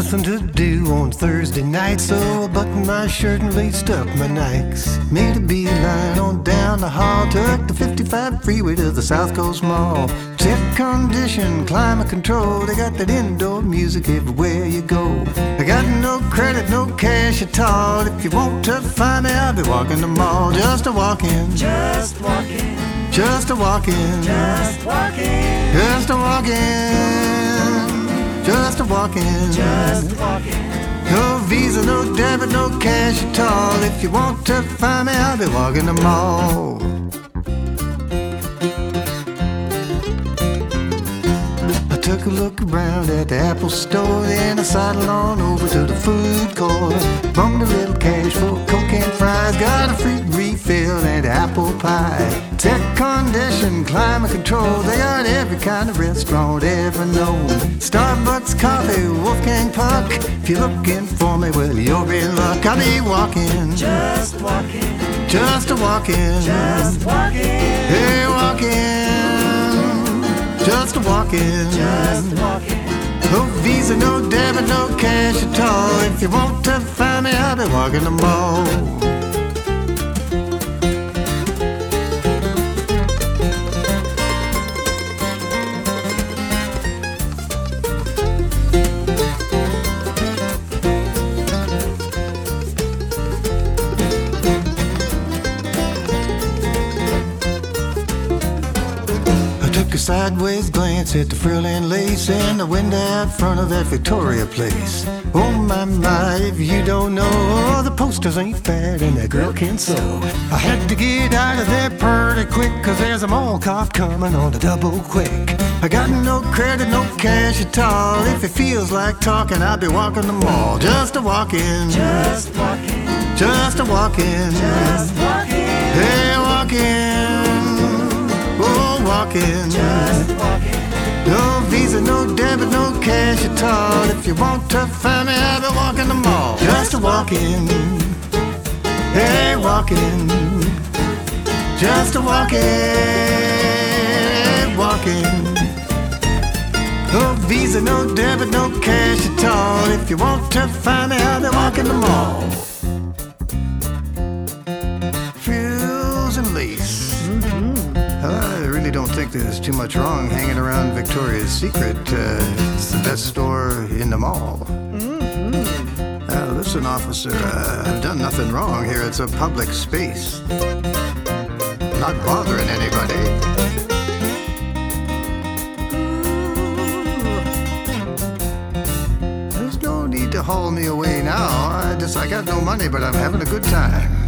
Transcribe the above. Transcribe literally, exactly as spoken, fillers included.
nothing to do on Thursday night, so I buttoned my shirt and laced up my Nikes. Made a beeline on down the hall, took the fifty-five freeway to the South Coast Mall. Check condition, climate control, they got that indoor music everywhere you go. I got no credit, no cash at all. If you want to find me, I'll be walking the mall. Just a walking, Just walking, just a walking, just walking, just a walking, just a walking, just walking. No visa, no debit, no cash at all. If you want to find me, I'll be walking the mall. I took a look around at the Apple store, then I sidled on over to the food court. Bumped a little cash for Coke and fries, got a free refill and apple pie. Tech condition, climate control, they got every kind of restaurant ever known. Starbucks coffee, Wolfgang Puck. If you're looking for me, well, you're in luck. I'll be walking, Just walking, just a walking, just walking, hey, walking, just a walking, just walking. no visa, no debit, no cash at all. If you want to find me, I'll be walking the mall. Took a sideways glance at the frill and lace and the window out front of that Victoria place. Oh my, my, if you don't know, the posters ain't bad and that girl can sew. I had to get out of there pretty quick, cause there's a mall cop coming on the double quick. I got no credit, no cash at all. If it feels like talking, I'll be walking the mall. Just a walking, Just walking, just a walking, just walking, hey, walking, oh, walking. just walking. No visa, no debit, no cash at all. If you want to find me, I'll be walking the mall. Just a walking, hey, walking, just a walking, walking. No visa, no debit, no cash at all. If you want to find me, I'll be walking the mall. Frills and lace. I really don't think there's too much wrong hanging around Victoria's Secret. Uh, it's the best store in the mall. Mm-hmm. Uh, listen, officer, uh, I've done nothing wrong here. It's a public space. I'm not bothering anybody. There's no need to haul me away now. I just, I got no money, but I'm having a good time.